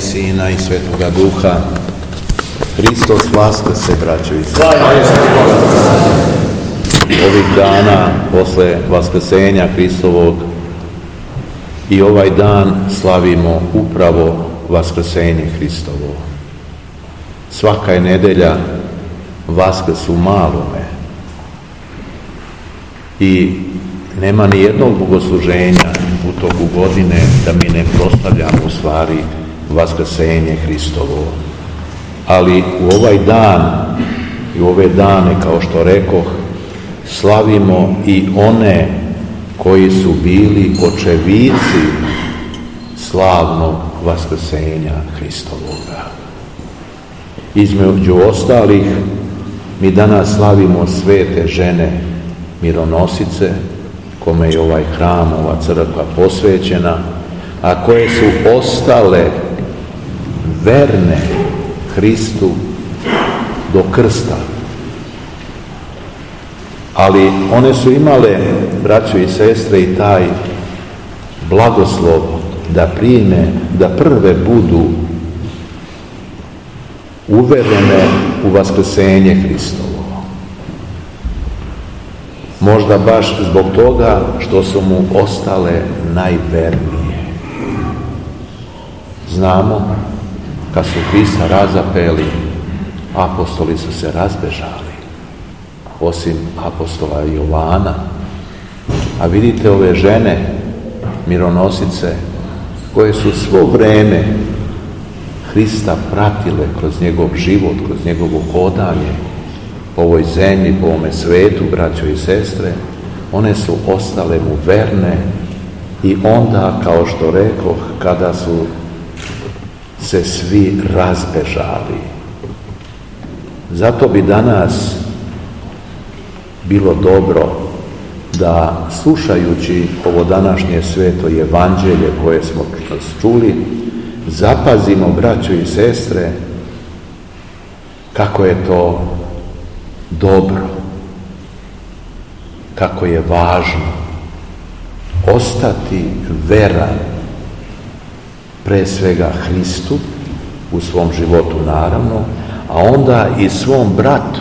Sina i Svetoga Duha. Hristos vaskrse, braćo i sestre. Ovih dana posle vaskrsenja Hristovog i ovaj dan slavimo upravo vaskrsenje Hristovo. Svaka je nedelja Vaskrs u malome i nema ni jednog bogosluženja u toku godine da mi ne proslavljamo u stvari vaskrsenje Hristovo. Ali u ovaj dan i u ove dane, kao što rekoh, slavimo i one koji su bili očevici slavnog vaskrsenja Hristovoga. Između ostalih, mi danas slavimo svete žene mironosice, kome je ovaj hram, ova crkva posvećena, a koje su ostale verne Hristu do krsta. Ali one su imale, braćo i sestre, i taj blagoslov da prime, da prve budu uverene u vaskrsenje Hristovo. Možda baš zbog toga što su mu ostale najvernije. Znamo, kad su Hrista razapeli, apostoli su se razbežali, osim apostola Jovana. A vidite ove žene, mironosice, koje su svo vreme Hrista pratile kroz njegov život, kroz njegovo hodanje po ovoj zemlji, po ovome svetu, braćo i sestre, one su ostale mu verne i onda, kao što rekoh, kada su se svi razbežali. Zato bi danas bilo dobro da, slušajući ovo današnje sveto evanđelje koje smo čuli, zapazimo, braćo i sestre, kako je to dobro, kako je važno ostati veran pre svega Hristu u svom životu, naravno, a onda i svom bratu,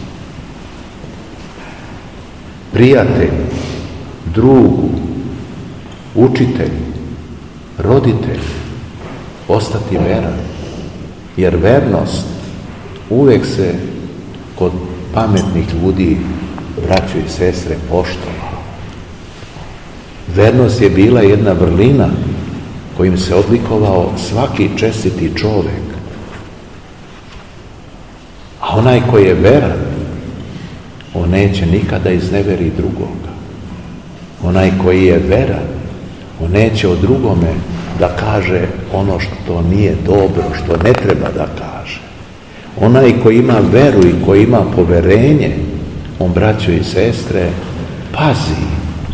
prijatelju, drugu, učitelju, roditelju, ostati veran. Jer vernost uvek se kod pametnih ljudi, braćo i sestre, poštovala. Vernost je bila jedna vrlina kojim se odlikovao svaki čestiti čovjek. A onaj koji je veran, on neće nikada izneveri drugoga. Onaj koji je veran, on neće o drugome da kaže ono što nije dobro, što ne treba da kaže. Onaj koji ima veru i koji ima poverenje, on, braćo i sestre, pazi.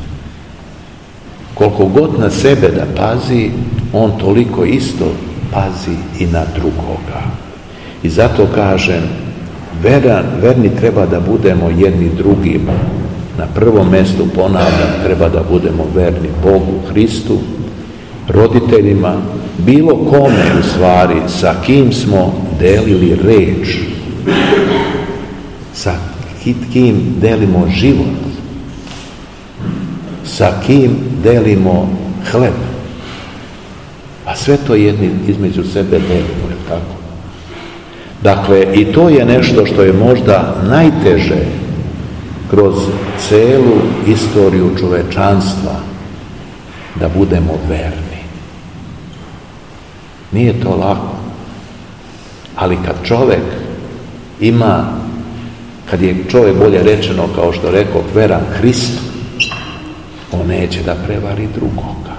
Koliko god na sebe da pazi, on toliko isto pazi i na drugoga. I zato kažem, verni treba da budemo jedni drugima. Na prvom mjestu, ponavljam, treba da budemo verni Bogu, Hristu, roditeljima, bilo kome u stvari, sa kim smo delili reč, sa kim delimo život, sa kim delimo hleb. A sve to jedni između sebe delimo, je tako? Dakle, i to je nešto što je možda najteže kroz celu istoriju čovečanstva, da budemo verni. Nije to lako. Ali kad čovjek ima, kad je čovjek, bolje rečeno, kao što rekao, veran Hristu, on neće da prevari drugoga.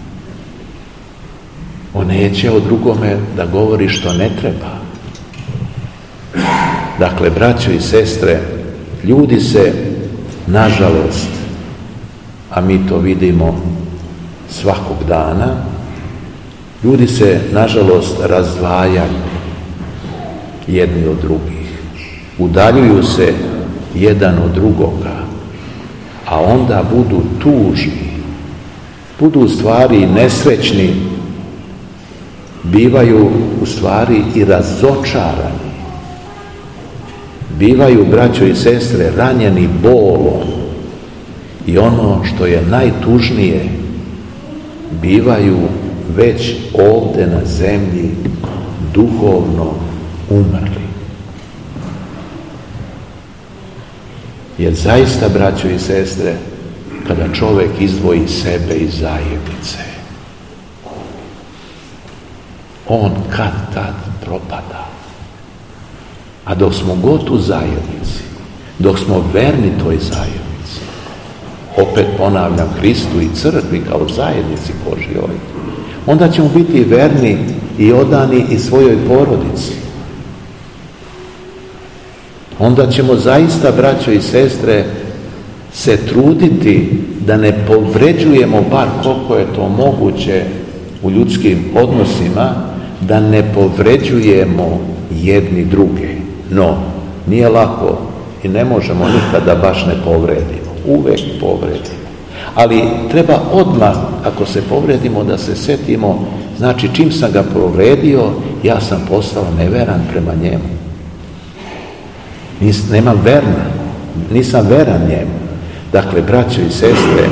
On neće o drugome da govori što ne treba. Dakle, braćo i sestre, ljudi se, nažalost, a mi to vidimo svakog dana, ljudi se, nažalost, razdvajaju jedni od drugih. Udaljuju se jedan od drugoga, a onda budu tužni, budu u stvari nesrećni bivaju u stvari i razočarani. Bivaju, braćo i sestre, ranjeni bolom. I ono što je najtužnije, bivaju već ovdje na zemlji duhovno umrli. Jer zaista, braćo i sestre, kada čovjek izdvoji sebe iz zajednice, on kad tad propada. A dok smo god u zajednici, dok smo verni toj zajednici, opet ponavljam, Hristu i crkvi kao zajednici Božjoj, onda ćemo biti verni i odani i svojoj porodici. Onda ćemo zaista, braćo i sestre, se truditi da ne povređujemo, bar koliko je to moguće u ljudskim odnosima, da ne povređujemo jedni druge. No, nije lako i ne možemo nikada baš ne povredimo. Uvek povredimo. Ali treba odmah, ako se povredimo, da se setimo, znači čim sam ga povredio, ja sam postao neveran prema njemu. Nisam veran njemu. Dakle, braćo i sestre,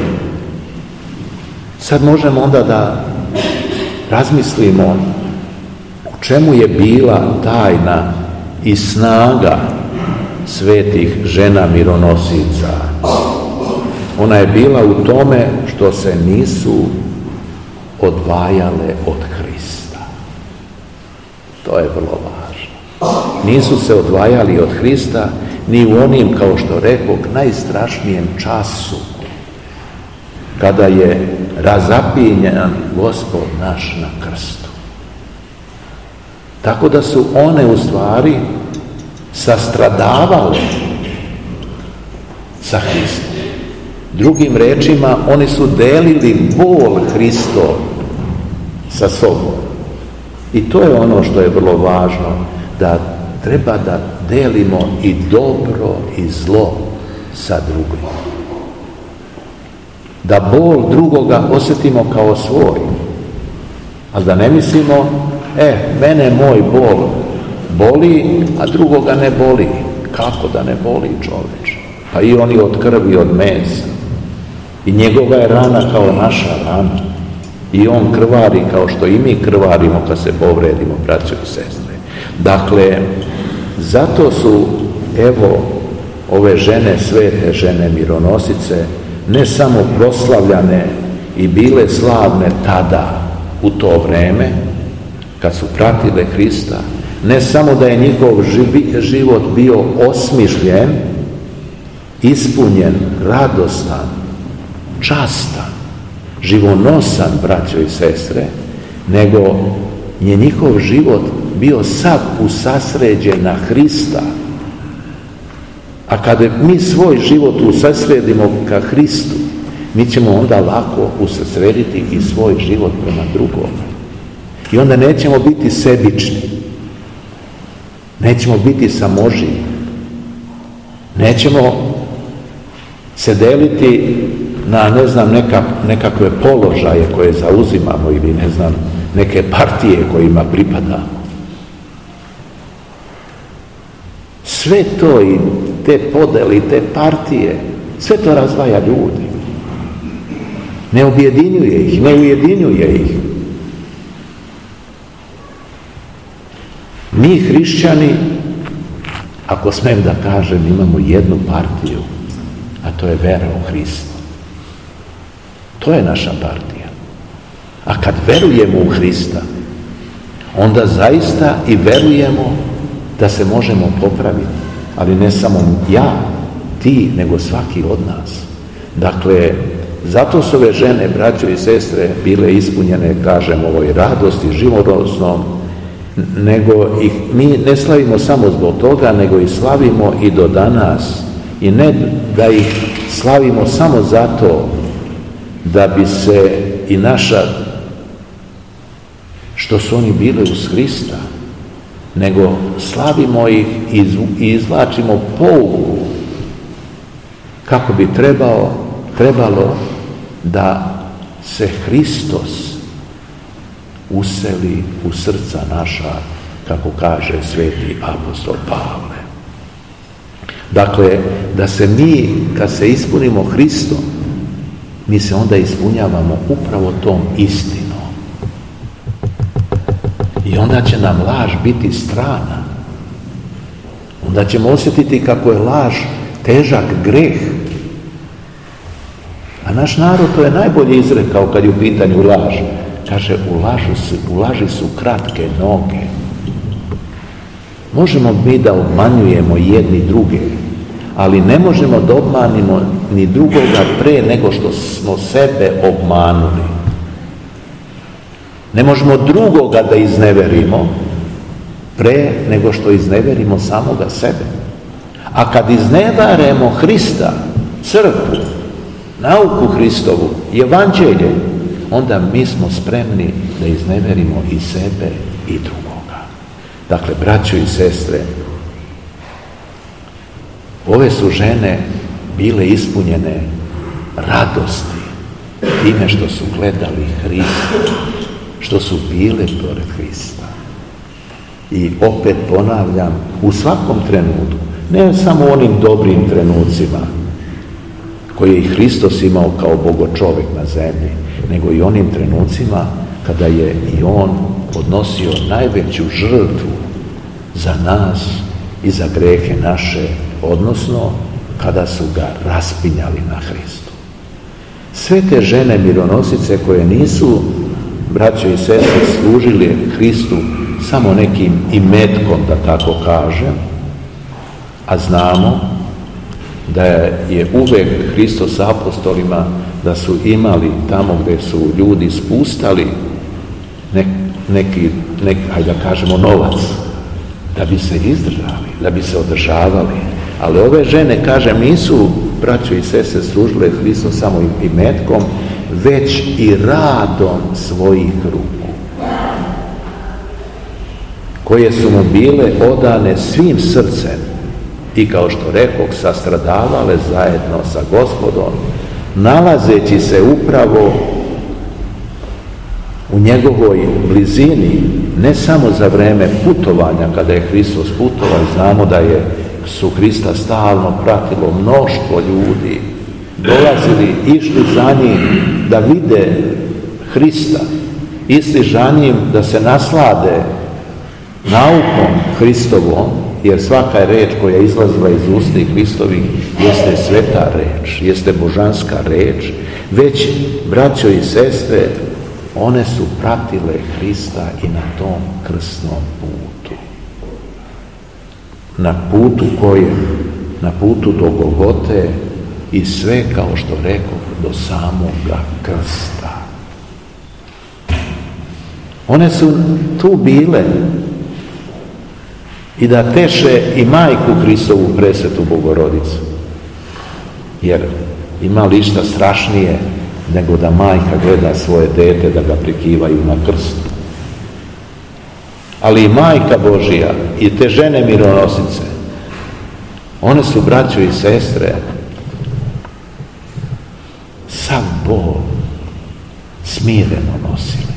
sad možemo onda da razmislimo u čemu je bila tajna i snaga svetih žena mironosica. Ona je bila u tome što se nisu odvajale od Hrista. To je vrlo važno. Nisu se odvajali od Hrista ni u onim, kao što rekao, najstrašnijem času, kada je razapinjan Gospod naš na krstu. Tako da su one u stvari sastradavale sa Hristom. Drugim rečima, oni su delili bol Hristov sa sobom. I to je ono što je vrlo važno, da treba da delimo i dobro i zlo sa drugim. Da bol drugoga osjetimo kao svoj. Ali da ne mislimo, mene moj bol boli, a drugoga ne boli. Kako da ne boli, čoveče? Pa i on je od krvi, od mesa. I njegova je rana kao naša rana. I on krvari kao što i mi krvarimo kad se povredimo, braćo i sestre. Dakle, zato su, ove žene, svete žene mironosice, ne samo proslavljane i bile slavne tada, u to vreme, kad su pratile Hrista, ne samo da je njihov život bio osmišljen, ispunjen, radostan, častan, živonosan, braćo i sestre, nego je njihov život bio sav usasređen na Hrista. A kada mi svoj život usasredimo ka Hristu, mi ćemo onda lako usasrediti i svoj život prema drugom. I onda nećemo biti sebični, nećemo biti samoživi, nećemo se deliti na, nekakve položaje koje zauzimamo ili, neke partije kojima pripadamo. Sve to i te podeli, te partije, sve to razdvaja ljudi. Ne objedinjuje ih, ne ujedinjuje ih. Mi hrišćani, ako smem da kažem, imamo jednu partiju, a to je vera u Hrista. To je naša partija. A kad verujemo u Hrista, onda zaista i verujemo da se možemo popraviti. Ali ne samo ja, ti, nego svaki od nas. Dakle, zato su ove žene, braćo i sestre, bile ispunjene, kažem, ovoj radosti životnosnom, nego ih mi ne slavimo samo zbog toga, nego ih slavimo i do danas. I ne da ih slavimo samo zato da bi se i naša, što su oni bili uz Hrista, nego slavimo ih i izvlačimo pouku kako bi trebalo da se Hristos useli u srca naša, kako kaže sveti apostol Pavle. Dakle, da se mi, kad se ispunimo Hristom, mi se onda ispunjavamo upravo tom istinom. I onda će nam laž biti strana. Onda ćemo osjetiti kako je laž težak greh. A naš narod to je najbolje izrekao kad je u pitanju laž. Kaže, u laži su kratke noge. Možemo mi da obmanjujemo jedni druge, ali ne možemo da obmanimo ni drugoga pre nego što smo sebe obmanuli. Ne možemo drugoga da izneverimo pre nego što izneverimo samoga sebe. A kad iznevaremo Hrista, crkvu, nauku Hristovu, evanđelje, onda mi smo spremni da izneverimo i sebe i drugoga. Dakle, braćo i sestre, ove su žene bile ispunjene radosti time što su gledali Hrista, što su bile pored Hrista. I opet ponavljam, u svakom trenutku, ne samo u onim dobrim trenucima koje je Hristos imao kao bogočovjek na zemlji, nego i onim trenucima kada je i on podnosio najveću žrtvu za nas i za grehe naše, odnosno kada su ga raspinjali na Hristu. Sve te žene mironosice koje nisu, braćo i sestre, služili Hristu samo nekim imetkom, da tako kažem, a znamo da je uvek Hristos apostolima, da su imali tamo gdje su ljudi spustali neki, hajde da kažemo, novac, da bi se izdržali, da bi se održavali. Ali ove žene, kažem, nisu, braćo i sestre, služile Hristu samo imetkom, već i radom svojih ruku, koje su mu bile odane svim srcem i, kao što rekoh, sastradavale zajedno sa Gospodom, nalazeći se upravo u njegovoj blizini, ne samo za vreme putovanja, kada je Hristos putovao. Znamo da su Hrista stalno pratilo mnoštvo ljudi, dolazili, išli za njim da vide Hrista, išli za njim da se naslade naukom Hristovom, jer svaka reč koja je izlazila iz ustih Hristovih jeste sveta reč, jeste božanska reč, već, braćo i sestre, one su pratile Hrista i na tom krsnom putu. Na putu na putu do Golgote i sve, kao što rekoh, do samoga krsta. One su tu bile i da teše i majku Hristovu presvetu Bogorodicu. Jer ima li išta strašnije nego da majka gleda svoje dete da ga prikivaju na krstu. Ali i majka Božija i te žene mironosice, one su, braćo i sestre, sav bol smireno nosili.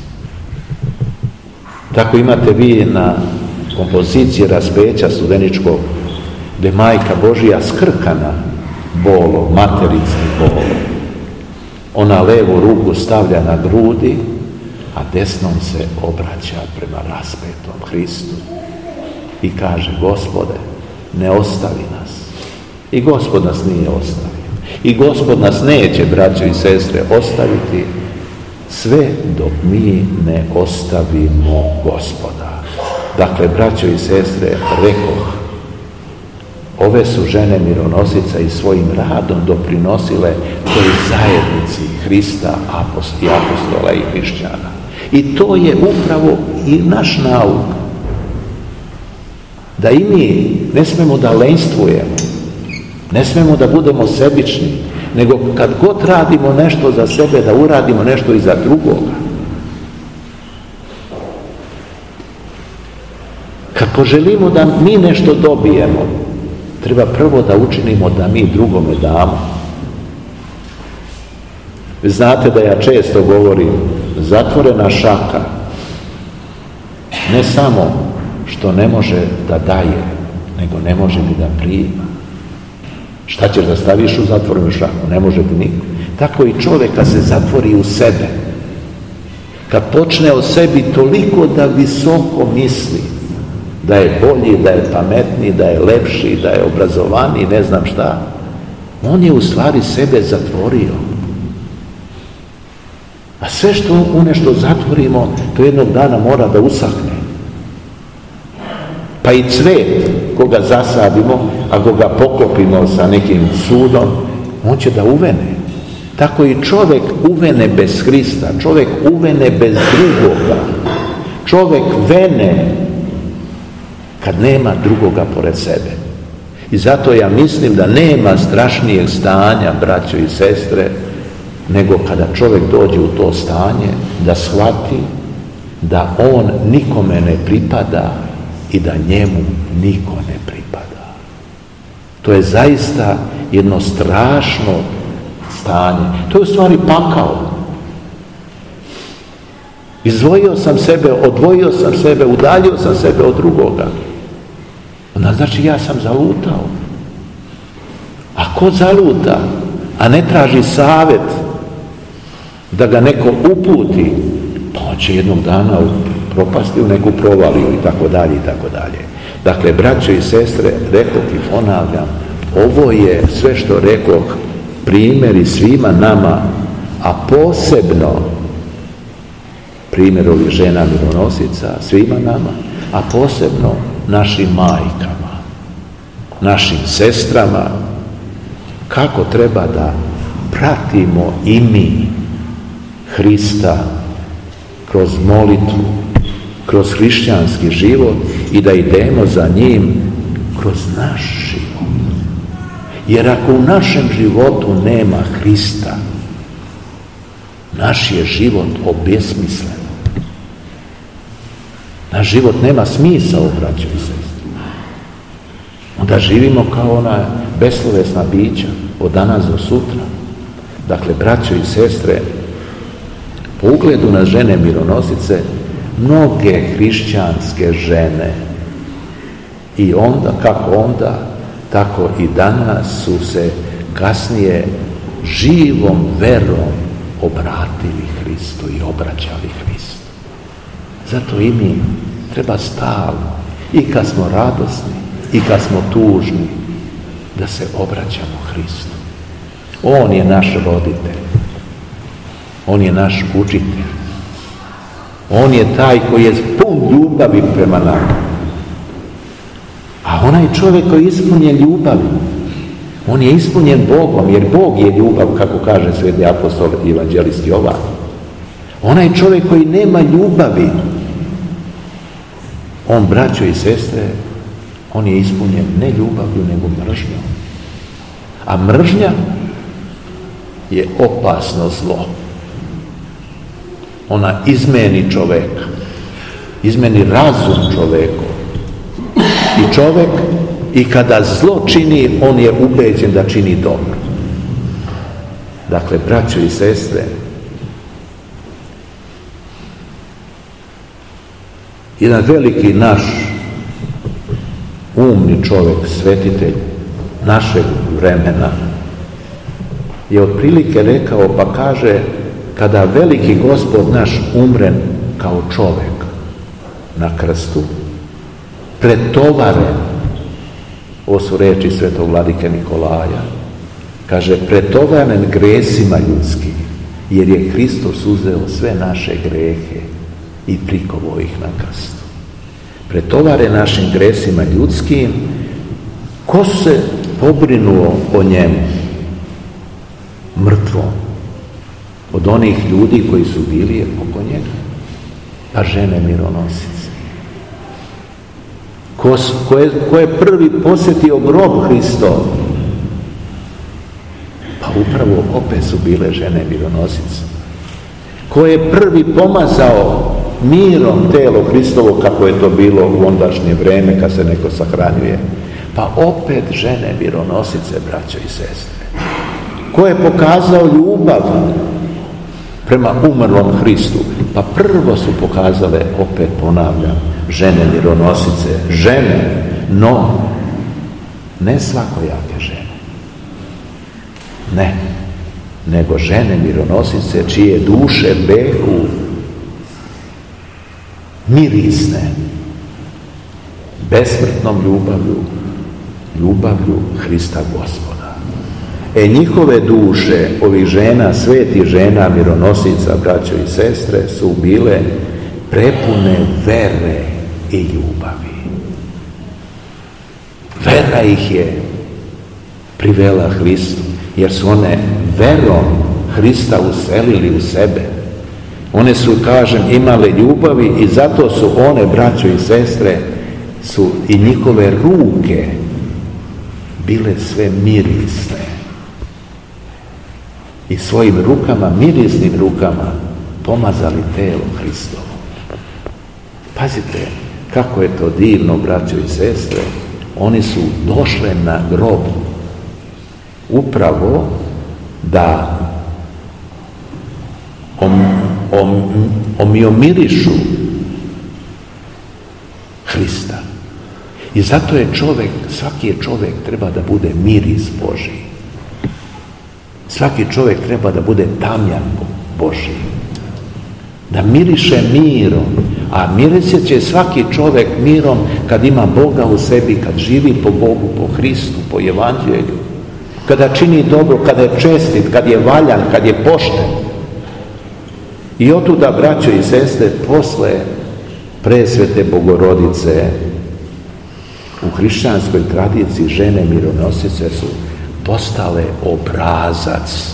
Tako imate vi na kompoziciji raspeća studeničkog, gdje majka Božija skrkana bolom, materinskim bolom. Ona levu ruku stavlja na grudi, a desnom se obraća prema raspetom Hristu i kaže: Gospode, ne ostavi nas. I Gospod nas nije ostavio. I Gospod nas neće, braćo i sestre, ostaviti sve dok mi ne ostavimo Gospoda. Dakle, braćo i sestre, rekoh, ove su žene mironosica i svojim radom doprinosile toj zajednici Hrista i apostola i hrišćana. I to je upravo i naš nauk. Da i mi ne smemo da lenjstvujemo, ne smemo da budemo sebični, nego kad god radimo nešto za sebe, da uradimo nešto i za drugoga. Kako želimo da mi nešto dobijemo, treba prvo da učinimo da mi drugome damo. Znate da ja često govorim, zatvorena šaka Ne samo što ne može da daje, nego ne može ni da prima. Šta ćeš da staviš u zatvorenu šahu? Ne može ti niko. Tako i čovjek kad se zatvori u sebe, kad počne o sebi toliko da visoko misli, da je bolji, da je pametniji, da je lepši, da je obrazovaniji, ne znam šta, on je u stvari sebe zatvorio. A sve što u nešto zatvorimo, to jednog dana mora da usahne. Pa i cvet, koga zasadimo, ako ga poklopimo sa nekim sudom, on će da uvene. Tako i čovjek uvene bez Hrista, čovjek uvene bez drugoga. Čovjek vene kad nema drugoga pored sebe. I zato ja mislim da nema strašnijeg stanja, braćo i sestre, nego kada čovjek dođe u to stanje da shvati da on nikome ne pripada i da njemu niko ne pripada. To je zaista jedno strašno stanje. To je u stvari pakao. Izdvojio sam sebe, odvojio sam sebe, udaljio sam sebe od drugoga. Onda znači ja sam zalutao. A ko zaluta, a ne traži savjet da ga neko uputi, pa on će jednog dana propasti u neku provaliju i tako dalje i tako dalje. Dakle, braćo i sestre, rekoh i ponavljam, ovo je sve što rekoh primjeri svima nama, a posebno primjer ovih žena mironosica svima nama, a posebno našim majkama, našim sestrama, kako treba da pratimo i mi Hrista kroz molitvu, kroz hrišćanski život i da idemo za njim kroz naš život. Jer ako u našem životu nema Hrista, naš je život obesmislen. Naš život nema smisla, braćo i sestre. Onda živimo kao ona beslovesna bića od danas do sutra. Dakle, braćo i sestre, po ugledu na žene mironosice, mnoge hrišćanske žene i onda, kako onda, tako i danas su se kasnije živom verom obratili Hristu i obraćali Hristu. Zato i mi treba stalno, i kad smo radosni, i kad smo tužni, da se obraćamo Hristu. On je naš roditelj. On je naš učitelj. On je taj koji je pun ljubavi prema nama. A onaj čovjek koji je ispunjen ljubavi, on je ispunjen Bogom, jer Bog je ljubav, kako kaže sveti apostol i evanđelist Jovan. Onaj čovjek koji nema ljubavi, on, braćo i sestre, on je ispunjen ne ljubavlju, nego mržnjom. A mržnja je opasno zlo. Ona izmeni čovjeka, izmeni razum čoveku. I čovjek, i kada zlo čini, on je ubeđen da čini dobro. Dakle, braćo i sestre, jedan veliki naš umni čovjek, svetitelj našeg vremena, je otprilike rekao, pa kaže, kada veliki Gospod naš umre kao čovjek na krstu, pretovaren, ovo su riječi svetog vladike Nikolaja, kaže, pretovaren gresima ljudskim, jer je Hristos uzeo sve naše grehe i prikovo ih na krstu. Pretovaren našim gresima ljudskim, ko se pobrinuo o njemu? Mrtvom. Od onih ljudi koji su bili oko njega. Pa žene mironosice. Ko je prvi posjetio grob Hristov? Pa upravo opet su bile žene mironosice. Ko je prvi pomazao mirom telo Hristovo, kako je to bilo u ondašnje vreme kad se neko sahranjuje? Pa opet žene mironosice, braćo i sestre. Ko je pokazao ljubav prema umrlom Hristu? Pa prvo su pokazale, opet ponavljam, žene mironosice, žene, no ne svakojake žene. Ne, nego žene mironosice čije duše behu mirisne, besmrtnom ljubavlju Hrista Gospoda. Njihove duše, ovih žena, svetih žena, mironosica, braćo i sestre, su bile prepune vere i ljubavi. Vera ih je privela Hristu, jer su one verom Hrista uselili u sebe. One su, kažem, imale ljubavi i zato su one, braćo i sestre, su i njihove ruke bile sve mirisne. I svojim rukama, mirisnim rukama, pomazali telo Hristovo. Pazite, kako je to divno, braćo i sestre. Oni su došle na grob upravo da omirišu Hrista. I zato je svaki čovjek treba da bude miris Božji. Svaki čovjek treba da bude tamjan Božji. Da miriše mirom. A mirisit će svaki čovjek mirom kad ima Boga u sebi, kad živi po Bogu, po Hristu, po Evanđelju. Kada čini dobro, kada je čestit, kad je valjan, kad je pošten. I otuda, braćo i sestre, posle presvete Bogorodice, u hrišćanskoj tradiciji žene mironosice su postale obrazac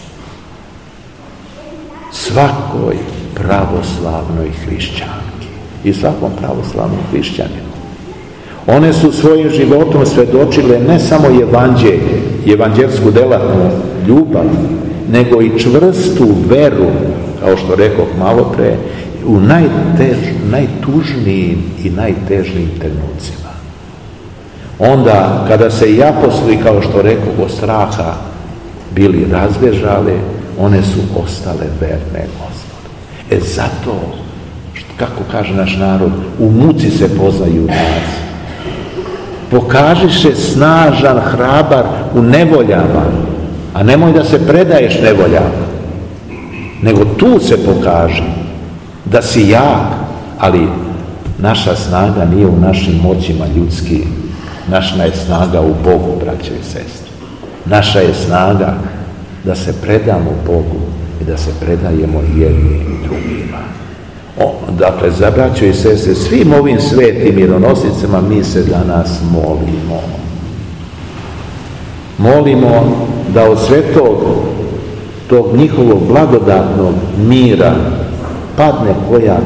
svakoj pravoslavnoj hrišćanki i svakom pravoslavnom hrišćaninu. One su svojim životom svedočile ne samo evanđelje, evanđelsku delatnu ljubav, nego i čvrstu veru, kao što rekoh malo pre, u najtužnijim i najtežnijim trenucima. Onda, kada se i apostoli, kao što rekoh, od straha bili razbježali, one su ostale verne Gospodu. Zato, kako kaže naš narod, u muci se poznaju junaci. Pokaži se snažan, hrabar u nevoljama, a nemoj da se predaješ nevoljama, nego tu se pokaži da si jak, ali naša snaga nije u našim moćima ljudskim. Naša je snaga u Bogu, braće i sestre. Naša je snaga da se predamo Bogu i da se predajemo jedni i drugima. Dakle, za braćo i sestre, svim ovim svetim mironosicama mi se danas molimo. Molimo da od svetog tog njihovog blagodatnog mira padne koja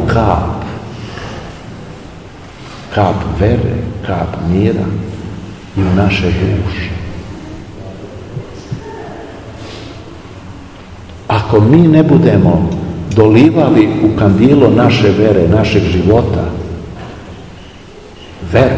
kap vere, kap mira i u naše duše. Ako mi ne budemo dolivali u kandilo naše vere, našeg života, vere,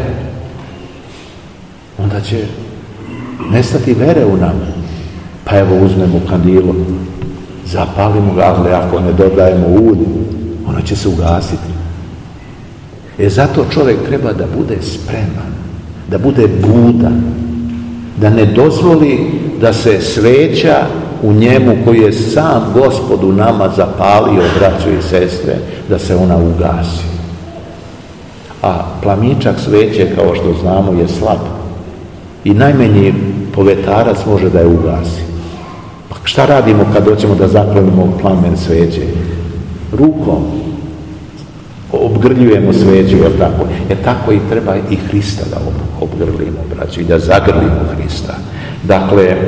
onda će nestati vere u nama. Pa evo uzmemo kandilo, zapalimo ga, ali ako ne dodajemo ulje, ono će se ugasiti. Zato čovjek treba da bude spreman, da bude budan, da ne dozvoli da se sveća u njemu koji je sam Gospod u nama zapalio, braćo i sestre, da se ona ugasi. A plamičak sveće, kao što znamo, je slab. I najmanji povetarac može da je ugasi. Pa šta radimo kad hoćemo da zapalimo plamen sveće? Rukom obgrljujemo sveću, jer tako? Tako i treba i Hrista da obgrlimo, braćo, i da zagrlimo Hrista. Dakle,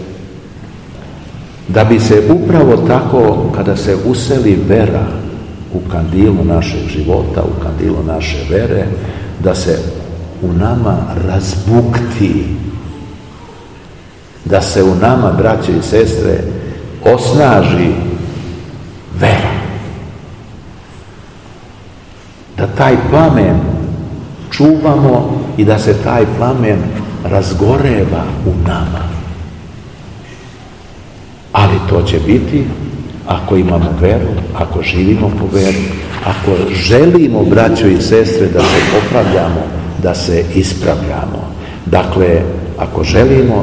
da bi se upravo tako, kada se useli vera u kandilu našeg života, u kandilu naše vere, da se u nama razbukti, da se u nama, braće i sestre, osnaži vera. Da taj plamen čuvamo i da se taj plamen razgoreva u nama. Ali to će biti ako imamo veru, ako živimo po veru, ako želimo, braćo i sestre, da se popravljamo, da se ispravljamo. Dakle, ako želimo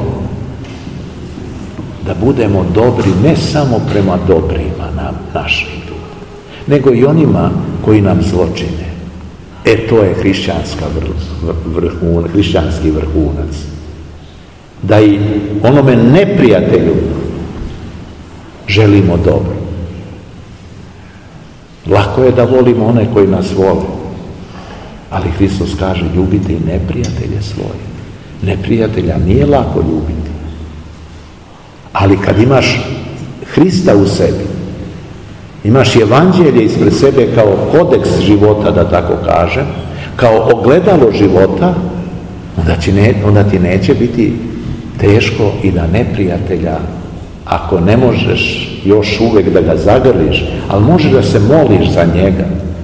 da budemo dobri ne samo prema dobrima našim, nego i onima koji nam zločine. To je hrišćanski vrhunac. Da i onome neprijatelju želimo dobro. Lako je da volimo one koji nas vole, ali Hristos kaže ljubite i neprijatelje svoje. Neprijatelja nije lako ljubiti. Ali kad imaš Hrista u sebi, imaš evanđelje ispred sebe kao kodeks života, da tako kažem, kao ogledalo života, onda ti neće biti teško i da neprijatelja, ako ne možeš još uvijek da ga zagrliš, ali možeš da se moliš za njega.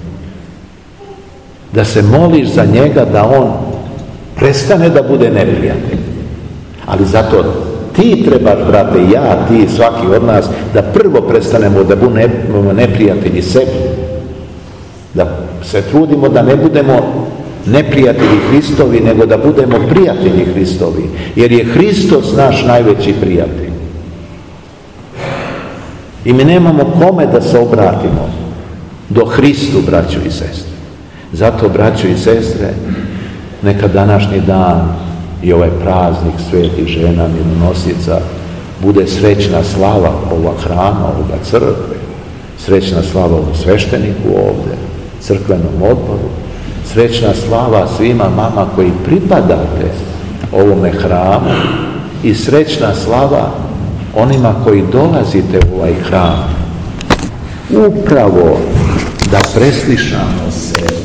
Da se moliš za njega da on prestane da bude neprijatelj. Ali zato ti trebaš, brate, ja, ti, svaki od nas, da prvo prestanemo da budemo neprijatelji sebi. Da se trudimo da ne budemo neprijatelji Hristovi, nego da budemo prijatelji Hristovi. Jer je Hristos naš najveći prijatelj. I mi nemamo kome da se obratimo do Hristu, braćo i sestre. Zato, braćo i sestre, neka današnji dan i ovaj praznik svetih žena mironosica bude srećna slava ovog hrama, ovoga crkve, srećna slava ovom svešteniku ovdje, crkvenom odboru, srećna slava svima mama koji pripadate ovome hramu i srećna slava onima koji dolazite u ovaj hram. Upravo da preslišamo sebe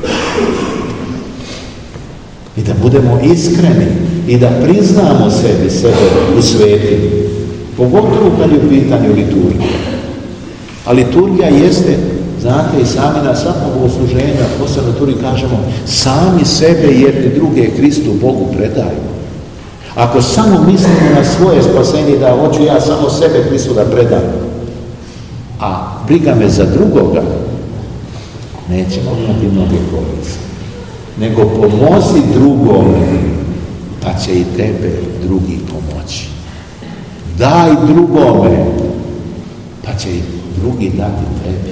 i da budemo iskreni i da priznamo sebe u svetinju, pogotovo kad je u pitanju liturgija. A liturgija jeste, znate, i sami na svakom bogosluženju, posebno liturgiji kažemo, sami sebe jedni druge Hristu Bogu predajemo. Ako samo mislimo na svoje spasenje, da hoću ja samo sebe Hristu da predam, a briga me za drugoga, nećemo imati mnoge koristi. Nego pomozi drugome, pa će i tebe drugi pomoći. Daj drugome, pa će i drugi dati tebi.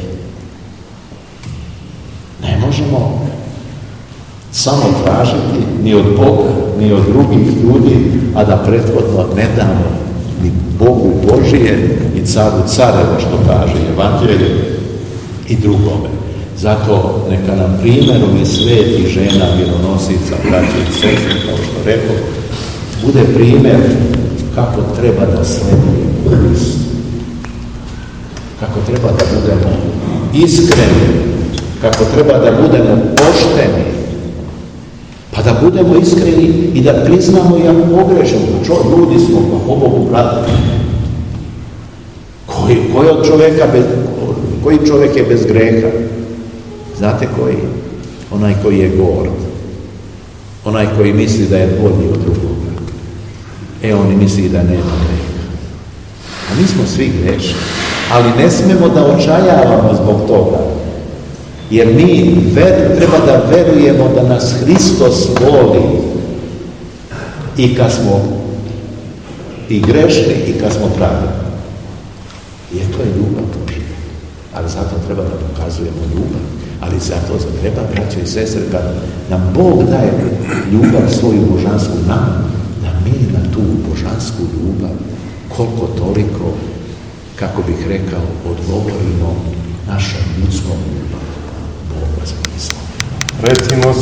Ne možemo samo tražiti ni od Boga, ni od drugih ljudi, a da prethodno ne damo ni Bogu Božije i Caru careva, što kaže evanđelje, i drugome. Zato neka nam primjerom i svetih žena mironosica, braća i sestre, kao što rekao, bude primjer kako treba da sledujemo Hristu. Kako treba da budemo iskreni, kako treba da budemo pošteni, pa da budemo iskreni i da priznamo i ako pogrešimo. Ljudi smo, pa po Bogu, brate. Koji čovjek je bez greha? Znate koji? Onaj koji je gord. Onaj koji misli da je bolji od drugoga. On misli da nema greha. A mi smo svi grešni. Ali ne smemo da očajavamo zbog toga. Jer mi treba da verujemo da nas Hristos voli i kad smo i grešni i kad smo pravi. Jer to je ljubav. Ali zato treba da pokazujemo ljubav. Ali zato treba, braćo i sestre, kad nam Bog daje ljubav svoju božansku nam, da mi na tu božansku ljubav koliko toliko, kako bih rekao, odgovorimo našom ljudskom ljubavom. Bog vas blagoslovi. Recimo